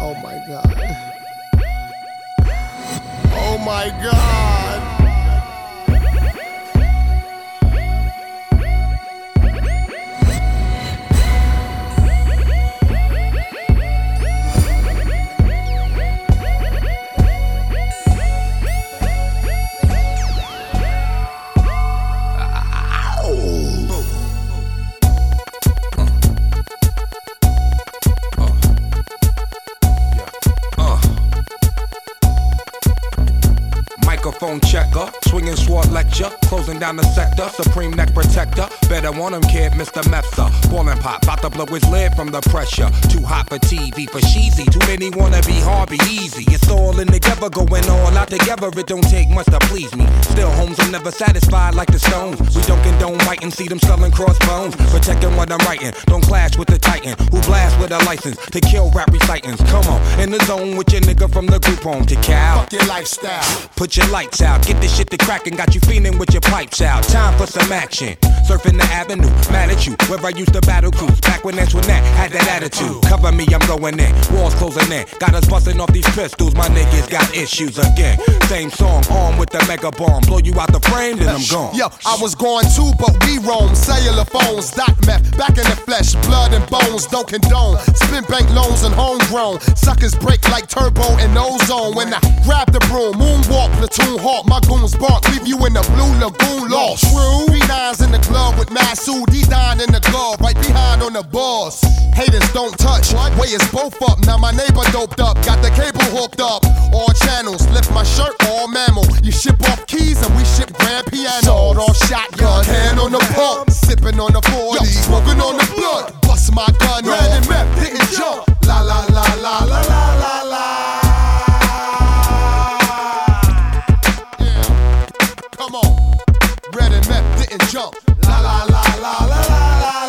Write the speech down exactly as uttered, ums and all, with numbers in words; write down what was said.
Oh my God. Oh my God. Microphone checker, swinging sword lecture, closing down the sector, supreme neck protector. Better want him, kid, Mister Mepsa. Ballin' pop, bout to blow his lid from the pressure. Too hot for T V, for cheesy. Too many wanna be hard, be easy. It's all in together, going all out together. It don't take much to please me. Still, homes are never satisfied like the Stones. We don't condone writing, see them selling crossbones. Protecting what I'm writing, don't clash with the titan who blast with a license to kill rap recitants. Come on, in the zone with your nigga from the group home to Cal. Fuck your lifestyle. Put your lights out, get this shit to crackin', got you feeling with your pipes out. Time for some action. Surfing the avenue, mad at you. Where I used to battle cruise, back when Antoinette had that attitude. Cover me, I'm going in. Walls closing in. Got us busting off these pistols. My niggas got issues again. Same song, armed with the mega bomb. Blow you out the frame, then I'm gone. Yo, I was going too, but we roam. Cellular phones, dot meth, back in the flesh, blood and bones, don't condone. Spin bank loans and homegrown. Suckers break like turbo and ozone. When I grab the broom, moonwalk, platoon hawk, my goons bark, leave you in the blue lagoon lost. True. Three nines in the club with Masood, he dying in the glove, right behind on the boss. Haters don't touch, way is both up. Now my neighbor doped up, got the cable hooked up. All channels, lift my shirt, all mammal. You ship off keys and we ship grand piano. Sawed off shotgun, hand on the pump, sipping on the forty, smoking on the blood. Bust my gun, red and meth, didn't jump. La la la la la la la la. Yeah, come on, red and meth didn't jump. La la la la la la la.